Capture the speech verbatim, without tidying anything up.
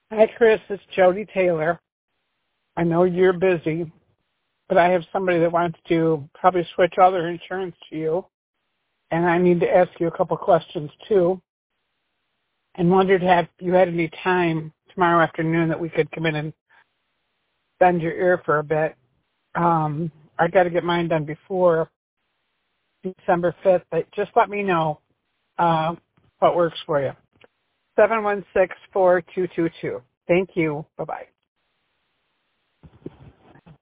Hi, Chris. It's Jody Taylor. I know you're busy, but I have somebody that wants to probably switch all their insurance to you, and I need to ask you a couple questions too. And wondered if you had any time tomorrow afternoon that we could come in and bend your ear for a bit. Um, I got to get mine done before December fifth, but just let me know uh, what works for you. seven one six, four two two two. Thank you. Bye-bye.